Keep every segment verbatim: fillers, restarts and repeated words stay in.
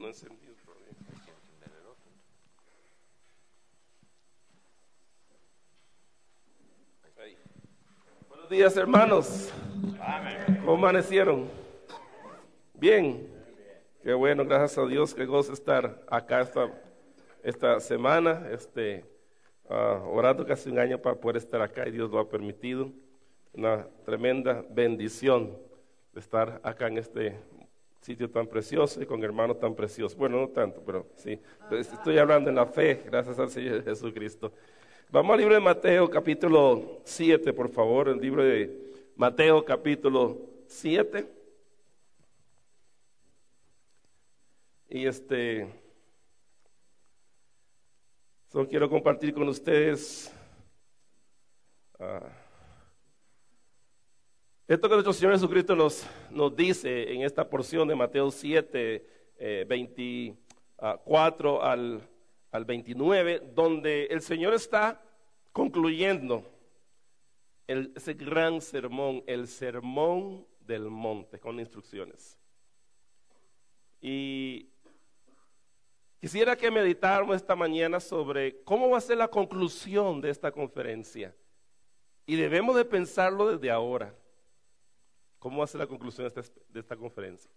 encendido todavía. Ahí. Buenos días, hermanos. ¿Cómo amanecieron? Bien. Qué bueno, gracias a Dios, qué gozo estar acá esta, esta semana, este, uh, orando casi un año para poder estar acá y Dios lo ha permitido. Una tremenda bendición de estar acá en este sitio tan precioso y con hermanos tan preciosos. Bueno, no tanto, pero sí, estoy hablando en la fe, gracias al Señor Jesucristo. Vamos al libro de Mateo capítulo siete, por favor, el libro de Mateo capítulo siete. Y este, solo quiero compartir con ustedes uh, esto que nuestro Señor Jesucristo nos, nos dice en esta porción de Mateo siete, eh, veinticuatro al, al veintinueve, donde el Señor está concluyendo el, ese gran sermón, el sermón del monte, con instrucciones. Y quisiera que meditáramos esta mañana sobre cómo va a ser la conclusión de esta conferencia. Y debemos de pensarlo desde ahora. ¿Cómo va a ser la conclusión de esta, de esta conferencia?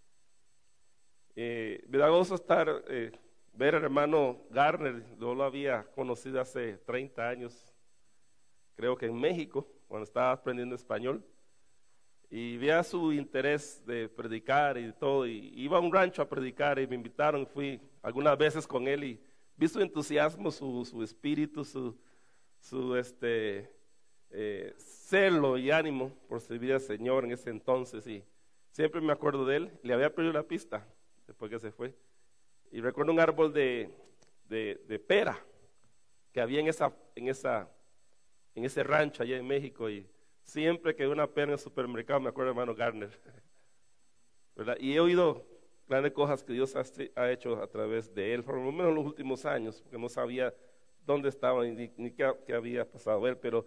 Eh, me da gozo estar, eh, ver al hermano Garner. Yo lo había conocido hace treinta años, creo que en México, cuando estaba aprendiendo español. Y veía su interés de predicar y todo, y iba a un rancho a predicar y me invitaron, fui algunas veces con él y vi su entusiasmo, su, su espíritu, su, su este, eh, celo y ánimo por servir al Señor en ese entonces, y siempre me acuerdo de él. Le había perdido la pista después que se fue, y recuerdo un árbol de, de, de pera que había en, esa, en, esa, en ese rancho allá en México, y siempre que una pera en el supermercado me acuerdo del hermano Garner, ¿verdad? Y he oído grandes cosas que Dios ha, ha hecho a través de él, por lo menos en los últimos años, porque no sabía dónde estaba ni, ni qué, qué había pasado él. Pero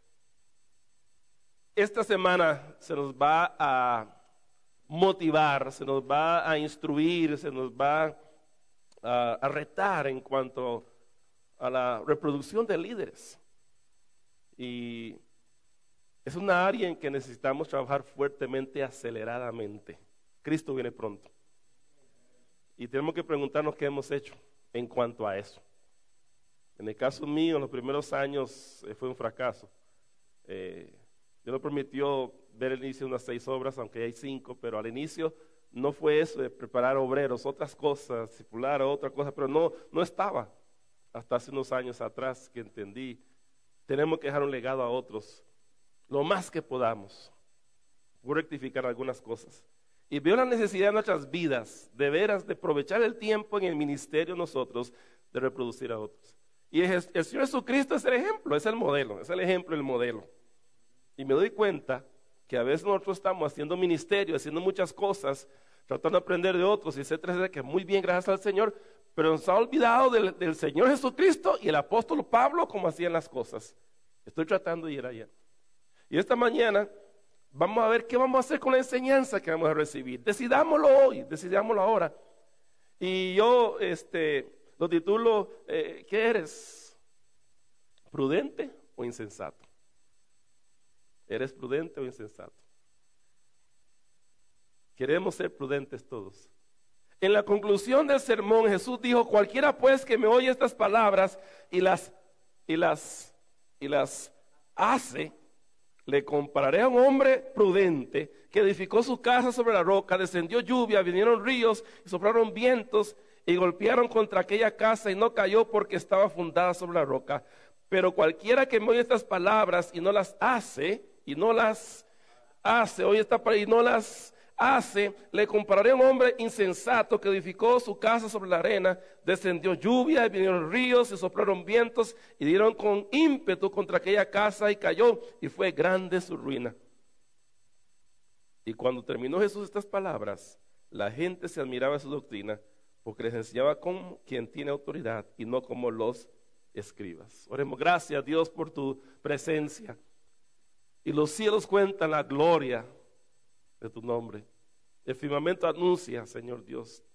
esta semana se nos va a motivar, se nos va a instruir, se nos va a, a retar en cuanto a la reproducción de líderes. Y es una área en que necesitamos trabajar fuertemente, aceleradamente. Cristo viene pronto. Y tenemos que preguntarnos qué hemos hecho en cuanto a eso. En el caso mío, en los primeros años eh, fue un fracaso. Eh, Dios nos permitió ver el inicio de unas seis obras, aunque hay cinco, pero al inicio no fue eso de preparar obreros, otras cosas, discipular otra cosa, pero no, no estaba. Hasta hace unos años atrás que entendí, tenemos que dejar un legado a otros, lo más que podamos. Voy a rectificar algunas cosas. Y veo la necesidad de nuestras vidas, de veras, de aprovechar el tiempo en el ministerio nosotros, de reproducir a otros. Y el, el Señor Jesucristo es el ejemplo, es el modelo, es el ejemplo, el modelo. Y me doy cuenta que a veces nosotros estamos haciendo ministerio, haciendo muchas cosas, tratando de aprender de otros, etcétera, etcétera, que muy bien, gracias al Señor, pero nos ha olvidado del, del Señor Jesucristo y el apóstol Pablo, cómo hacían las cosas. Estoy tratando de ir allá. Y esta mañana vamos a ver qué vamos a hacer con la enseñanza que vamos a recibir. Decidámoslo hoy, decidámoslo ahora. Y yo este, lo titulo, eh, ¿qué eres? ¿Prudente o insensato? ¿Eres prudente o insensato? Queremos ser prudentes todos. En la conclusión del sermón, Jesús dijo: cualquiera pues que me oye estas palabras y las, y las, y las hace, le compararé a un hombre prudente que edificó su casa sobre la roca. Descendió lluvia, vinieron ríos y soplaron vientos y golpearon contra aquella casa y no cayó porque estaba fundada sobre la roca. Pero cualquiera que me oye estas palabras y no las hace, y no las hace, oye esta palabra, y no las hace, le compararé a un hombre insensato que edificó su casa sobre la arena. Descendió lluvia, vinieron ríos y soplaron vientos y dieron con ímpetu contra aquella casa y cayó, y fue grande su ruina. Y cuando terminó Jesús estas palabras, la gente se admiraba de su doctrina, porque les enseñaba como quien tiene autoridad y no como los escribas. Oremos. Gracias, Dios, por tu presencia. Y los cielos cuentan la gloria de tu nombre. El firmamento anuncia, Señor Dios,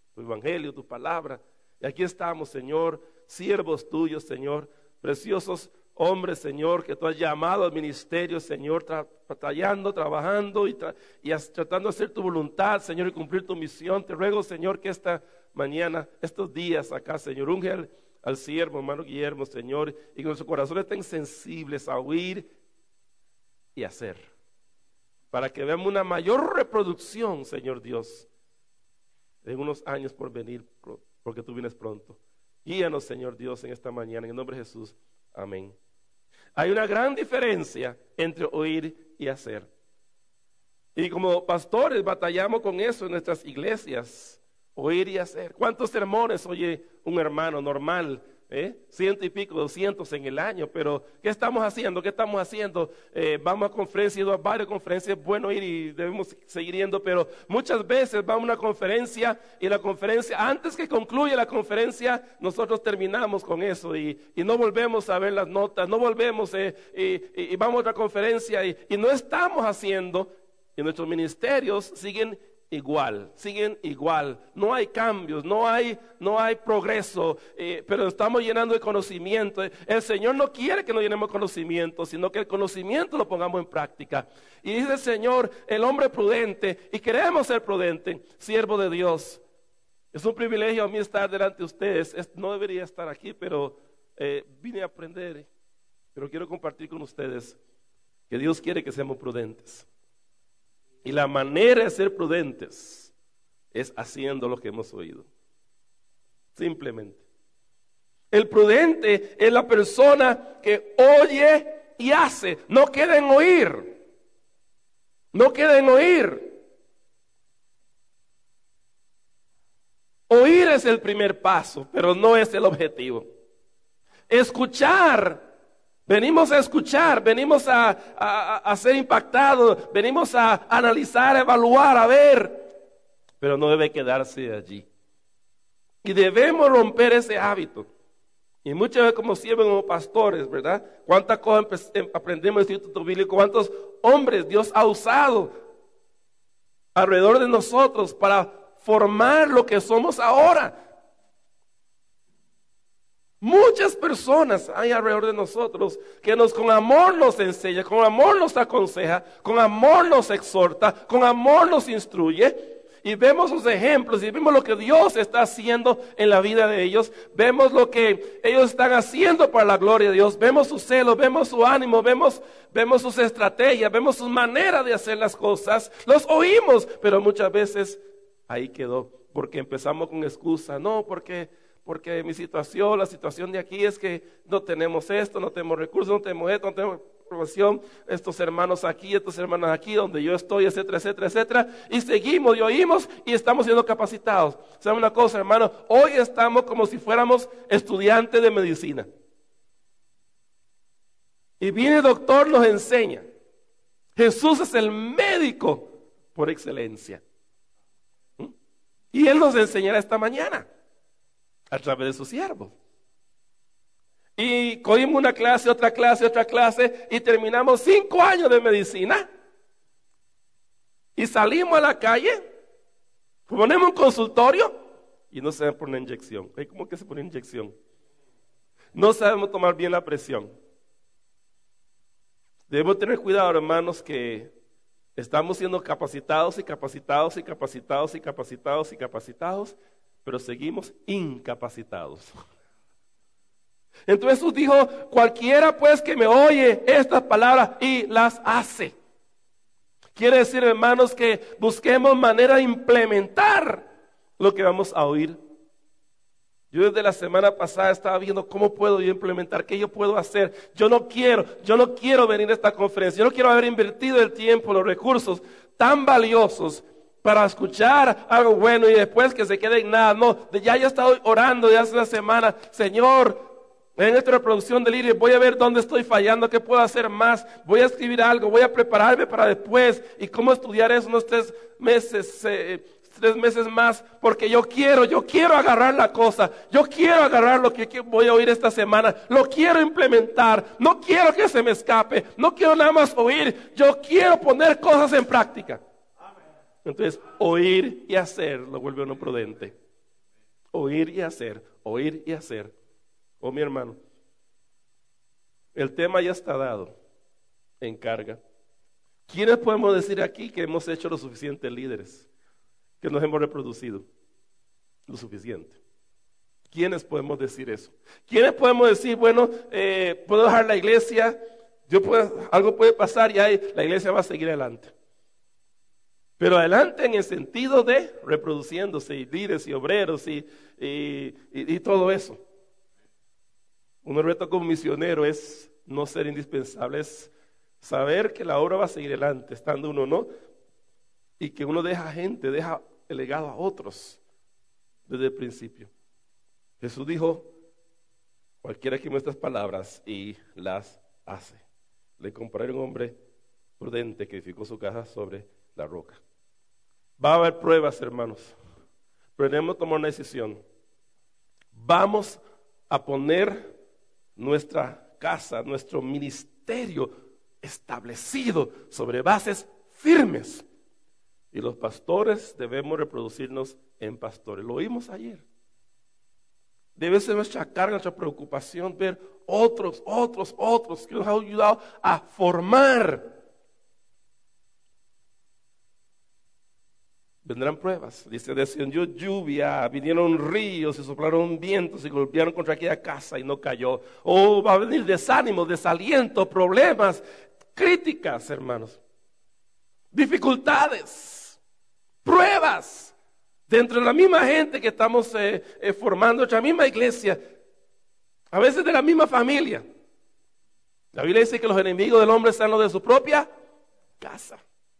tu evangelio, tu palabra. Y aquí estamos, Señor, siervos tuyos, Señor, preciosos hombres, Señor, que tú has llamado al ministerio, Señor, tra batallando, trabajando y, tra y tratando de hacer tu voluntad, Señor, y cumplir tu misión. Te ruego, Señor, que esta mañana, estos días acá, Señor, unge al, al siervo, hermano Guillermo, Señor, y que nuestros corazones estén sensibles a oír y hacer, para que veamos una mayor reproducción, Señor Dios, en unos años por venir, porque tú vienes pronto. Guíanos, Señor Dios, en esta mañana, en el nombre de Jesús. Amén. Hay una gran diferencia entre oír y hacer. Y como pastores batallamos con eso en nuestras iglesias, oír y hacer. ¿Cuántos sermones oye un hermano normal? ¿Eh? Ciento y pico, doscientos en el año, pero ¿qué estamos haciendo? ¿Qué estamos haciendo? Eh, vamos a conferencias, a varias conferencias, es bueno ir y debemos seguir yendo, pero muchas veces vamos a una conferencia y la conferencia, antes que concluya la conferencia, nosotros terminamos con eso y, y no volvemos a ver las notas, no volvemos eh, y, y, y vamos a otra conferencia y, y no estamos haciendo, y nuestros ministerios siguen igual, siguen igual, no hay cambios, no hay, no hay progreso, eh, pero estamos llenando de conocimiento. El Señor no quiere que nos llenemos de conocimiento, sino que el conocimiento lo pongamos en práctica. Y dice el Señor, el hombre prudente, y queremos ser prudente, siervo de Dios. Es un privilegio a mí estar delante de ustedes, es, no debería estar aquí, pero eh, vine a aprender, pero quiero compartir con ustedes que Dios quiere que seamos prudentes. Y la manera de ser prudentes es haciendo lo que hemos oído. Simplemente. El prudente es la persona que oye y hace. No queda en oír. No queda en oír. Oír es el primer paso, pero no es el objetivo. Escuchar. Venimos a escuchar, venimos a, a, a ser impactados, venimos a analizar, a evaluar, a ver, pero no debe quedarse allí. Y debemos romper ese hábito. Y muchas veces como siervos, como pastores, ¿verdad? ¿Cuántas cosas aprendemos en el Instituto Bíblico? ¿Cuántos hombres Dios ha usado alrededor de nosotros para formar lo que somos ahora? Muchas personas hay alrededor de nosotros que nos con amor nos enseña, con amor nos aconseja, con amor nos exhorta, con amor nos instruye. Y vemos sus ejemplos y vemos lo que Dios está haciendo en la vida de ellos. Vemos lo que ellos están haciendo para la gloria de Dios. Vemos su celo, vemos su ánimo, vemos, vemos sus estrategias, vemos su manera de hacer las cosas. Los oímos, pero muchas veces ahí quedó, porque empezamos con excusa. No, porque... Porque mi situación, la situación de aquí es que no tenemos esto, no tenemos recursos, no tenemos esto, no tenemos aprobación, estos hermanos aquí, estos hermanos aquí, donde yo estoy, etcétera, etcétera, etcétera. Y seguimos y oímos y estamos siendo capacitados. ¿Saben una cosa, hermano? Hoy estamos como si fuéramos estudiantes de medicina. Y viene el doctor, nos enseña. Jesús es el médico por excelencia. ¿Mm? Y Él nos enseñará esta mañana a través de sus siervos. Y cogimos una clase, otra clase, otra clase y terminamos cinco años de medicina y salimos a la calle, ponemos un consultorio y no sabemos poner inyección. ¿Cómo que se pone inyección? No sabemos tomar bien la presión. Debemos tener cuidado, hermanos, que estamos siendo capacitados y capacitados y capacitados y capacitados y capacitados, pero seguimos incapacitados. Entonces Jesús dijo, cualquiera pues que me oye estas palabras y las hace. Quiere decir, hermanos, que busquemos manera de implementar lo que vamos a oír. Yo desde la semana pasada estaba viendo cómo puedo yo implementar, qué yo puedo hacer. Yo no quiero, yo no quiero venir a esta conferencia, yo no quiero haber invertido el tiempo, los recursos tan valiosos para escuchar algo bueno y después que se quede en nada. No, ya yo he estado orando ya hace una semana, Señor, en esta reproducción del Iris voy a ver dónde estoy fallando, qué puedo hacer más, voy a escribir algo, voy a prepararme para después y cómo estudiar eso unos tres meses, eh, tres meses más, porque yo quiero, yo quiero agarrar la cosa, yo quiero agarrar lo que voy a oír esta semana, lo quiero implementar, no quiero que se me escape, no quiero nada más oír, yo quiero poner cosas en práctica. Entonces, oír y hacer lo vuelve a uno prudente. Oír y hacer, oír y hacer. Oh, mi hermano, el tema ya está dado en carga. ¿Quiénes podemos decir aquí que hemos hecho los suficientes líderes? Que nos hemos reproducido lo suficiente. ¿Quiénes podemos decir eso? ¿Quiénes podemos decir, bueno, eh, puedo dejar la iglesia, yo puedo, algo puede pasar y ahí la iglesia va a seguir adelante? Pero adelante en el sentido de reproduciéndose, y líderes y obreros y, y, y, y todo eso. Un reto como misionero es no ser indispensable, es saber que la obra va a seguir adelante, estando uno no, y que uno deja gente, deja el legado a otros desde el principio. Jesús dijo, cualquiera que me estas palabras y las hace. Le comparé a un hombre prudente que edificó su casa sobre la roca. Va a haber pruebas, hermanos, pero tenemos que tomar una decisión. Vamos a poner nuestra casa, nuestro ministerio establecido sobre bases firmes. Y los pastores debemos reproducirnos en pastores. Lo oímos ayer. Debe ser nuestra carga, nuestra preocupación ver otros, otros, otros que nos han ayudado a formar. Vendrán pruebas. Dice, descendió lluvia, vinieron ríos y soplaron vientos y golpearon contra aquella casa y no cayó. Oh, va a venir desánimo, desaliento, problemas, críticas, hermanos. Dificultades, pruebas. Dentro de la misma gente que estamos eh, eh, formando, nuestra misma iglesia, a veces de la misma familia. La Biblia dice que los enemigos del hombre están los de su propia casa.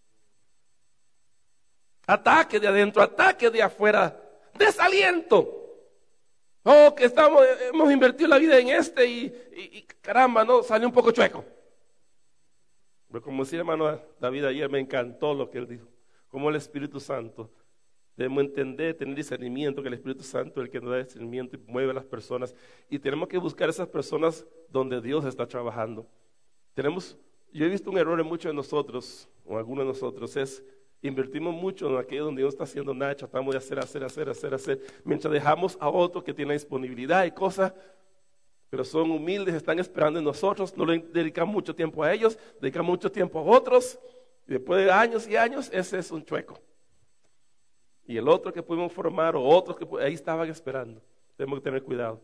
Ataque de adentro, ataque de afuera, desaliento. Oh, que estamos, hemos invertido la vida en este y, y, y caramba, no, salió un poco chueco. Pero como decía hermano David ayer, me encantó lo que él dijo. Como el Espíritu Santo, debemos entender, tener discernimiento, que el Espíritu Santo es el que nos da discernimiento y mueve a las personas. Y tenemos que buscar esas personas donde Dios está trabajando. Tenemos, yo he visto un error en muchos de nosotros, o algunos de nosotros, es invertimos mucho en aquello donde Dios no está haciendo nada, tratamos de hacer, hacer, hacer, hacer, hacer, mientras dejamos a otros que tienen disponibilidad y cosas, pero son humildes, están esperando en nosotros, no le dedicamos mucho tiempo a ellos, dedicamos mucho tiempo a otros, y después de años y años, ese es un chueco. Y el otro que pudimos formar, o otros que ahí estaban esperando, tenemos que tener cuidado.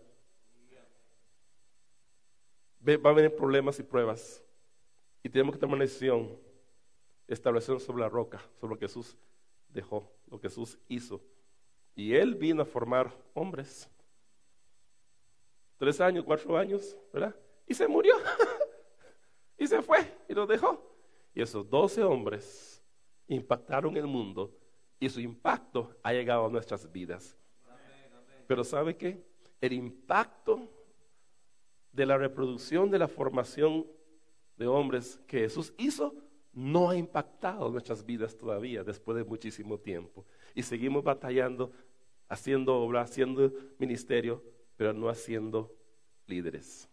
Va a venir problemas y pruebas, y tenemos que tomar una decisión. Establecer sobre la roca, sobre lo que Jesús dejó, lo que Jesús hizo. Y Él vino a formar hombres. Tres años, cuatro años, ¿verdad? Y se murió. Y se fue y lo dejó. Y esos doce hombres impactaron el mundo y su impacto ha llegado a nuestras vidas. Pero ¿sabe qué? El impacto de la reproducción, de la formación de hombres que Jesús hizo, no ha impactado nuestras vidas todavía después de muchísimo tiempo. Y seguimos batallando, haciendo obra, haciendo ministerio, pero no haciendo líderes.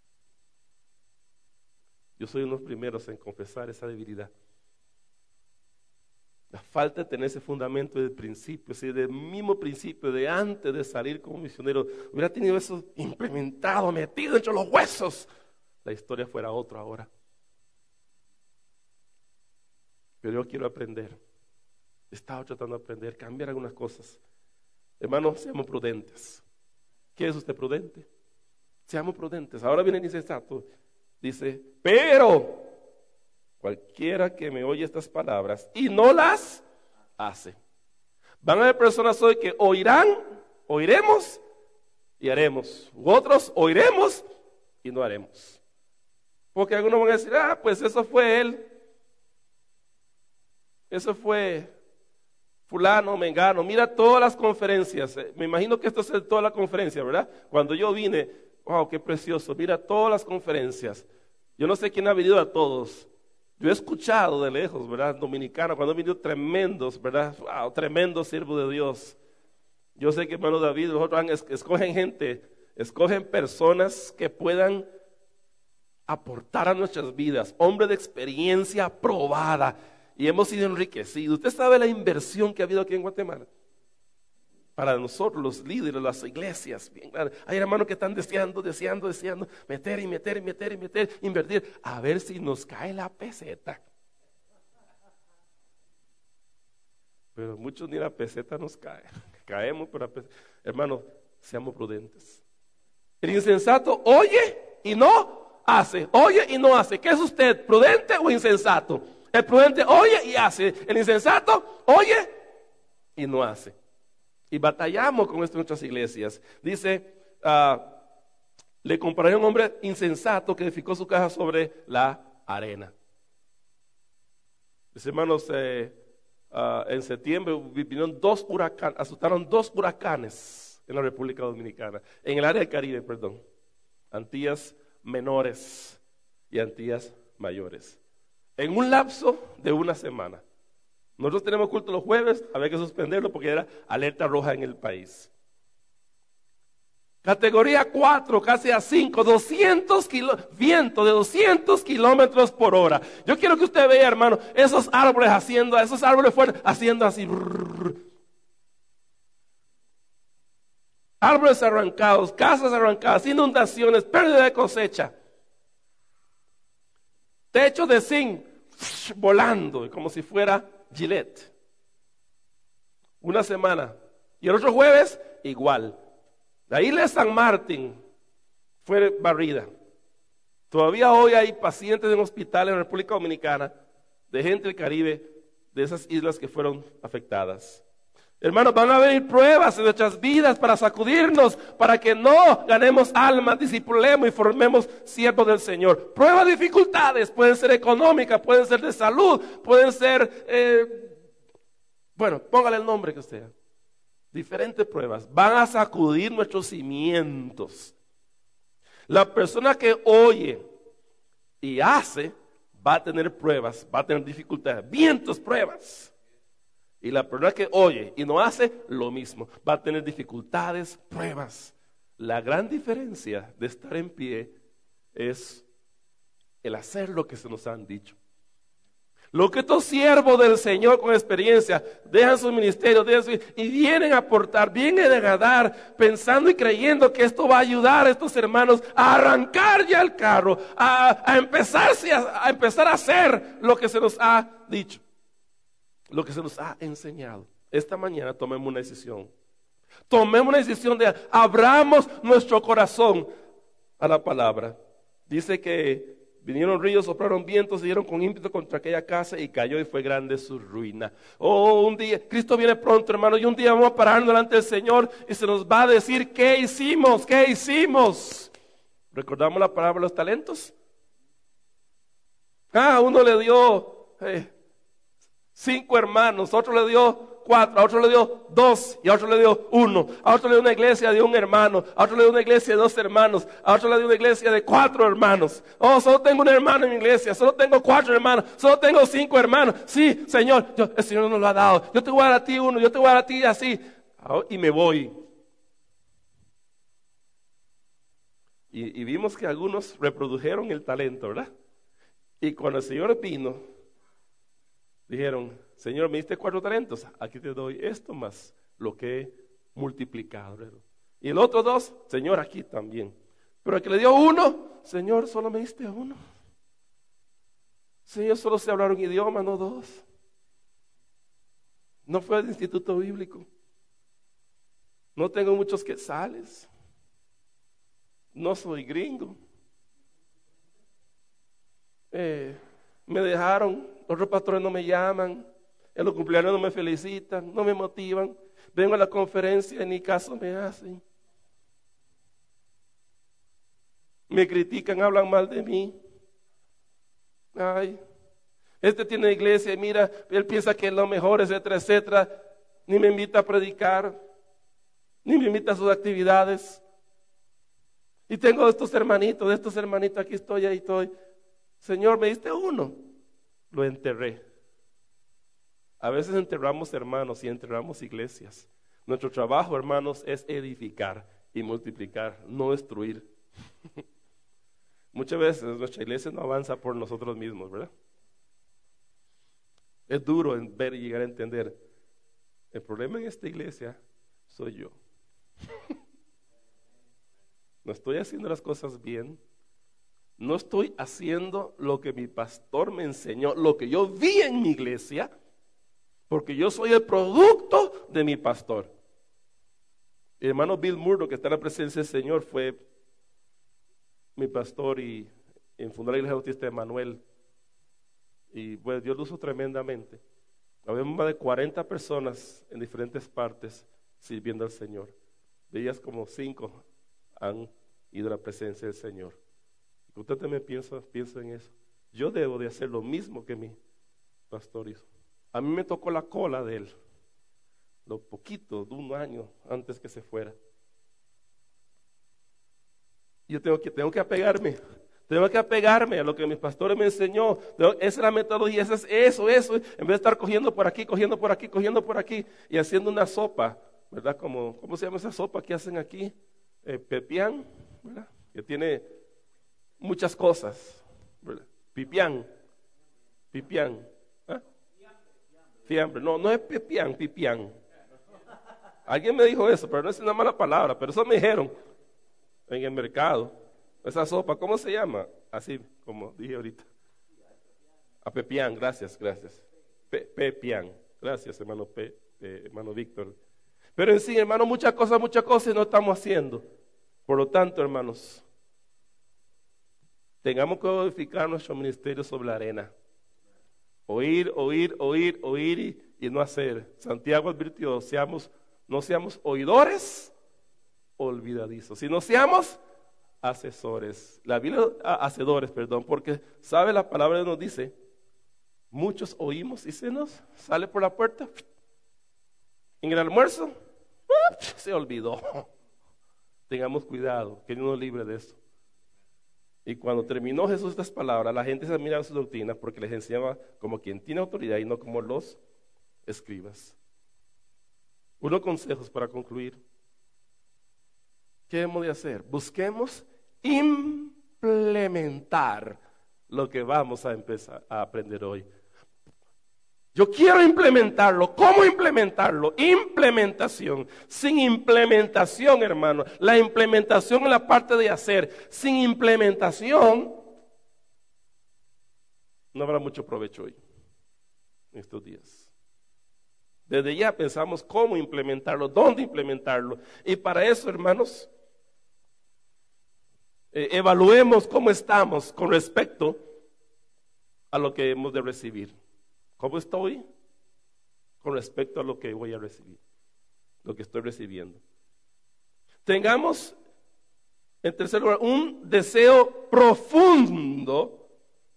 Yo soy uno de los primeros en confesar esa debilidad. La falta de tener ese fundamento desde el principio, es decir, del mismo principio, de antes de salir como misionero, hubiera tenido eso implementado, metido entre los huesos, la historia fuera otra ahora. Pero yo quiero aprender. He estado tratando de aprender, cambiar algunas cosas. Hermanos, seamos prudentes. ¿Qué es usted prudente? Seamos prudentes. Ahora viene el insensato. Dice, pero cualquiera que me oye estas palabras y no las hace. Van a haber personas hoy que oirán, oiremos y haremos. U otros oiremos y no haremos. Porque algunos van a decir, ah, pues eso fue él. Eso fue fulano, mengano. Mira todas las conferencias. Me imagino que esto es toda la conferencia, ¿verdad? Cuando yo vine, wow, qué precioso. Mira todas las conferencias. Yo no sé quién ha venido a todos. Yo he escuchado de lejos, ¿verdad? Dominicanos, cuando han venido tremendos, ¿verdad? Wow, tremendos siervos de Dios. Yo sé que hermano David, nosotros han, escogen gente, escogen personas que puedan aportar a nuestras vidas. Hombres de experiencia probada. Y hemos sido enriquecidos. Usted sabe la inversión que ha habido aquí en Guatemala. Para nosotros los líderes, las iglesias, bien grande. Hay hermanos que están deseando, deseando, deseando, meter y meter y meter y meter, invertir, a ver si nos cae la peseta. Pero muchos ni la peseta nos cae. Caemos por la peseta. Hermanos, seamos prudentes. El insensato oye y no hace. Oye y no hace. ¿Qué es usted? ¿Prudente o insensato? El prudente oye y hace. El insensato oye y no hace. Y batallamos con esto en nuestras iglesias. Dice, uh, le compararé a un hombre insensato que edificó su casa sobre la arena. Mis hermanos, eh, uh, en septiembre vinieron dos huracanes, asustaron dos huracanes en la República Dominicana, en el área del Caribe, perdón. Antillas menores y Antillas mayores. En un lapso de una semana. Nosotros tenemos culto los jueves, había que suspenderlo porque era alerta roja en el país. Categoría cuatro, casi a cinco, doscientos kilo, viento de doscientos kilómetros por hora. Yo quiero que usted vea, hermano, esos árboles haciendo, esos árboles fuertes haciendo así. Brrr. Árboles arrancados, casas arrancadas, inundaciones, pérdida de cosecha. Techo de zinc volando, como si fuera Gillette. Una semana. Y el otro jueves, igual. La isla de San Martín fue barrida. Todavía hoy hay pacientes en hospitales en la República Dominicana, de gente del Caribe, de esas islas que fueron afectadas. Hermanos, van a venir pruebas en nuestras vidas para sacudirnos, para que no ganemos almas, discipulemos y formemos siervos del Señor. Pruebas, dificultades, pueden ser económicas, pueden ser de salud, pueden ser, eh, bueno, póngale el nombre que sea. Diferentes pruebas van a sacudir nuestros cimientos. La persona que oye y hace va a tener pruebas, va a tener dificultades, vientos, pruebas. Y la persona que oye y no hace lo mismo, va a tener dificultades, pruebas. La gran diferencia de estar en pie es el hacer lo que se nos han dicho. Lo que estos siervos del Señor con experiencia dejan su ministerio dejan su, y vienen a aportar, vienen a dar, pensando y creyendo que esto va a ayudar a estos hermanos a arrancar ya el carro, a, a, empezarse a, a empezar a hacer lo que se nos ha dicho. Lo que se nos ha enseñado. Esta mañana tomemos una decisión. Tomemos una decisión de abramos nuestro corazón a la palabra. Dice que vinieron ríos, soplaron vientos, se dieron con ímpetu contra aquella casa y cayó y fue grande su ruina. Oh, un día, Cristo viene pronto, hermano, y un día vamos a pararnos delante del Señor y se nos va a decir qué hicimos, qué hicimos. ¿Recordamos la parábola de los talentos? Ah, uno le dio eh, cinco hermanos, a otro le dio cuatro, a otro le dio dos y a otro le dio uno, a otro le dio una iglesia de un hermano, a otro le dio una iglesia de dos hermanos, a otro le dio una iglesia de cuatro hermanos. Oh, solo tengo un hermano en mi iglesia, solo tengo cuatro hermanos, solo tengo cinco hermanos. Sí, Señor, yo, el Señor nos lo ha dado. Yo te voy a dar a ti uno, yo te voy a dar a ti así. Y me voy. Y, y vimos que algunos reprodujeron el talento, ¿verdad? Y cuando el Señor vino, dijeron, Señor, me diste cuatro talentos, aquí te doy esto más lo que he multiplicado. ¿Verdad? Y el otro dos, Señor, aquí también. Pero el que le dio uno, Señor, solo me diste uno. Señor, solo sé hablar un idioma, no dos. No fue al instituto bíblico. No tengo muchos quetzales. No soy gringo. Eh, me dejaron, otros pastores no me llaman, en los cumpleaños no me felicitan, no me motivan, vengo a la conferencia y ni caso me hacen. Me critican, hablan mal de mí. Ay, este tiene iglesia y mira, él piensa que es lo mejor, etcétera, etcétera. Ni me invita a predicar, ni me invita a sus actividades. Y tengo estos hermanitos, de estos hermanitos, aquí estoy, ahí estoy. Señor, me diste uno, lo enterré. A veces enterramos hermanos y enterramos iglesias. Nuestro trabajo, hermanos, es edificar y multiplicar, no destruir. Muchas veces nuestra iglesia no avanza por nosotros mismos, ¿verdad? Es duro en ver y llegar a entender. El problema en esta iglesia soy yo. No estoy haciendo las cosas bien. No estoy haciendo lo que mi pastor me enseñó, lo que yo vi en mi iglesia, porque yo soy el producto de mi pastor. El hermano Bill Murdoch, que está en la presencia del Señor, fue mi pastor y, y fundó la Iglesia Bautista de Manuel. Y pues Dios lo usó tremendamente. Había más de cuarenta personas en diferentes partes sirviendo al Señor. De ellas como cinco han ido a la presencia del Señor. Usted también piensa, piensa en eso. Yo debo de hacer lo mismo que mi pastor hizo. A mí me tocó la cola de él, lo poquito de un año antes que se fuera. Yo tengo que, tengo que apegarme, tengo que apegarme a lo que mis pastores me enseñó. Esa es la metodología, eso es eso, eso. En vez de estar cogiendo por aquí, cogiendo por aquí, cogiendo por aquí y haciendo una sopa, ¿verdad? Como, ¿cómo se llama esa sopa que hacen aquí? Eh, pepián, ¿verdad? Que tiene muchas cosas, ¿verdad? Pipián, pipián, ¿ah? Fiambre, no, no es pepián, pipián. Alguien me dijo eso, pero no es una mala palabra, pero eso me dijeron en el mercado. Esa sopa, ¿cómo se llama? Así como dije ahorita. A pepián, gracias, gracias. Pe, pepián, gracias, hermano Pe, eh, hermano Víctor. Pero en sí, hermano, muchas cosas, muchas cosas no estamos haciendo. Por lo tanto, hermanos, tengamos que edificar nuestro ministerio sobre la arena. Oír, oír, oír, oír y, y no hacer. Santiago advirtió, seamos, no seamos oidores olvidadizos, sino seamos hacedores. La Biblia, hacedores, perdón, porque sabe la palabra nos dice, muchos oímos y se nos sale por la puerta. En el almuerzo, se olvidó. Tengamos cuidado, que Dios nos libre de eso. Y cuando terminó Jesús estas palabras, la gente se admiraba su doctrina porque les enseñaba como quien tiene autoridad y no como los escribas. Unos consejos para concluir. ¿Qué hemos de hacer? Busquemos implementar lo que vamos a empezar a aprender hoy. Yo quiero implementarlo. ¿Cómo implementarlo? Implementación. Sin implementación, hermano. La implementación es la parte de hacer. Sin implementación, no habrá mucho provecho hoy, en estos días. Desde ya pensamos cómo implementarlo, dónde implementarlo. Y para eso, hermanos, eh, evaluemos cómo estamos con respecto a lo que hemos de recibir. ¿Cómo estoy con respecto a lo que voy a recibir? Lo que estoy recibiendo. Tengamos, en tercer lugar, un deseo profundo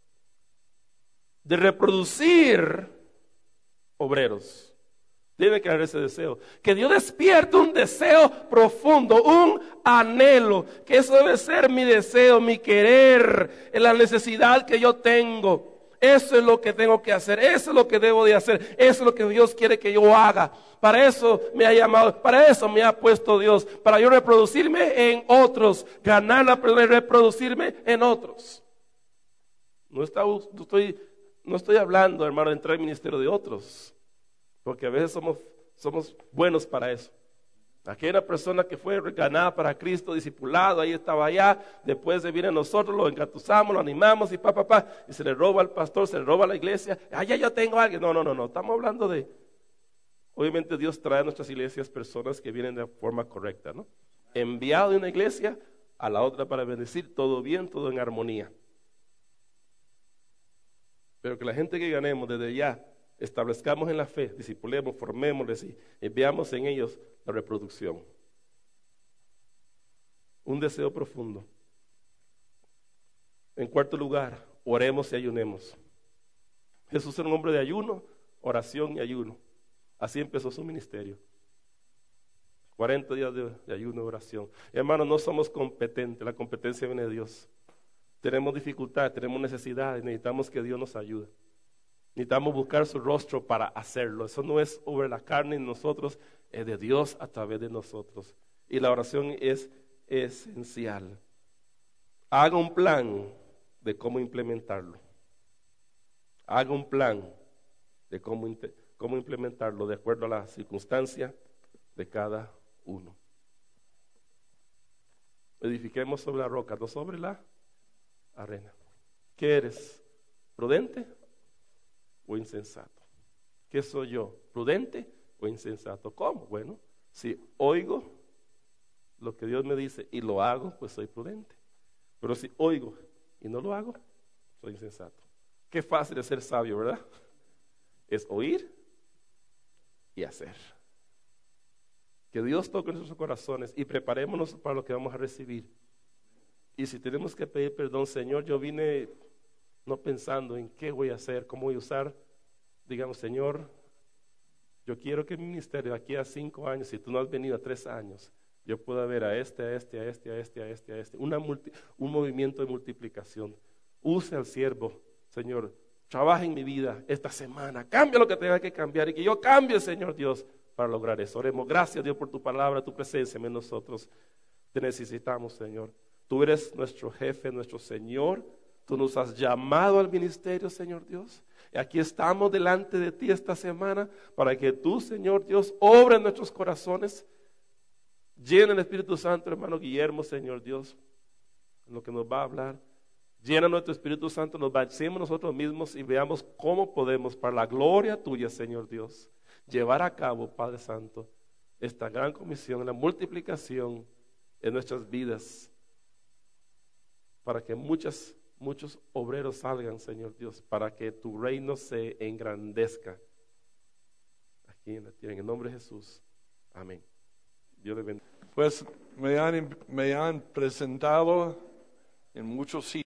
de reproducir obreros. Tiene que haber ese deseo. Que Dios despierte un deseo profundo, un anhelo. Que eso debe ser mi deseo, mi querer, en la necesidad que yo tengo. Eso es lo que tengo que hacer, eso es lo que debo de hacer, eso es lo que Dios quiere que yo haga. Para eso me ha llamado, para eso me ha puesto Dios, para yo reproducirme en otros, ganar la oportunidad de reproducirme en otros. No, está, no, estoy, no estoy hablando, hermano, de entrar al ministerio de otros, porque a veces somos, somos buenos para eso. Aquella persona que fue ganada para Cristo, discipulado, ahí estaba allá, después de viene a nosotros, lo engatusamos, lo animamos y pa, pa, pa, y se le roba al pastor, se le roba a la iglesia, allá yo tengo a alguien. No, no, no, no, estamos hablando de, obviamente Dios trae a nuestras iglesias personas que vienen de forma correcta, ¿no? Enviado de una iglesia a la otra para bendecir, todo bien, todo en armonía. Pero que la gente que ganemos desde ya, establezcamos en la fe, discipulemos, formémosles y, y veamos en ellos la reproducción. Un deseo profundo. En cuarto lugar, oremos y ayunemos. Jesús era un hombre de ayuno, oración y ayuno. Así empezó su ministerio. cuarenta días de, de ayuno y oración. Hermanos, no somos competentes, la competencia viene de Dios. Tenemos dificultades, tenemos necesidades, necesitamos que Dios nos ayude. Necesitamos buscar su rostro para hacerlo. Eso no es sobre la carne en nosotros, es de Dios a través de nosotros. Y la oración es esencial. Haga un plan de cómo implementarlo. Haga un plan de cómo, cómo implementarlo de acuerdo a la circunstancia de cada uno. Edifiquemos sobre la roca, no sobre la arena. ¿Qué eres? ¿Prudente o insensato? ¿Qué soy yo? ¿Prudente o insensato? ¿Cómo? Bueno, si oigo lo que Dios me dice y lo hago, pues soy prudente. Pero si oigo y no lo hago, soy insensato. Qué fácil es ser sabio, ¿verdad? Es oír y hacer. Que Dios toque nuestros corazones y preparémonos para lo que vamos a recibir. Y si tenemos que pedir perdón, Señor, yo vine no pensando en qué voy a hacer, cómo voy a usar. Digamos, Señor, yo quiero que mi ministerio aquí a cinco años, si tú no has venido a tres años, yo pueda ver a este, a este, a este, a este, a este, a este, una multi, un movimiento de multiplicación. Use al siervo, Señor, trabaja en mi vida esta semana, cambia lo que tenga que cambiar y que yo cambie, Señor Dios, para lograr eso. Oremos. Gracias, Dios, por tu palabra, tu presencia en nosotros. Te necesitamos, Señor. Tú eres nuestro jefe, nuestro Señor. Tú nos has llamado al ministerio, Señor Dios. Y aquí estamos delante de ti esta semana para que tú, Señor Dios, obra en nuestros corazones. Llena el Espíritu Santo, hermano Guillermo, Señor Dios, en lo que nos va a hablar. Llena nuestro Espíritu Santo, nos bauticemos nosotros mismos y veamos cómo podemos, para la gloria tuya, Señor Dios, llevar a cabo, Padre Santo, esta gran comisión, la multiplicación en nuestras vidas, para que muchas, muchos obreros salgan, Señor Dios, para que tu reino se engrandezca aquí en la tierra. En el nombre de Jesús, amén. Dios le bendiga. Pues me han, me han presentado en muchos sitios.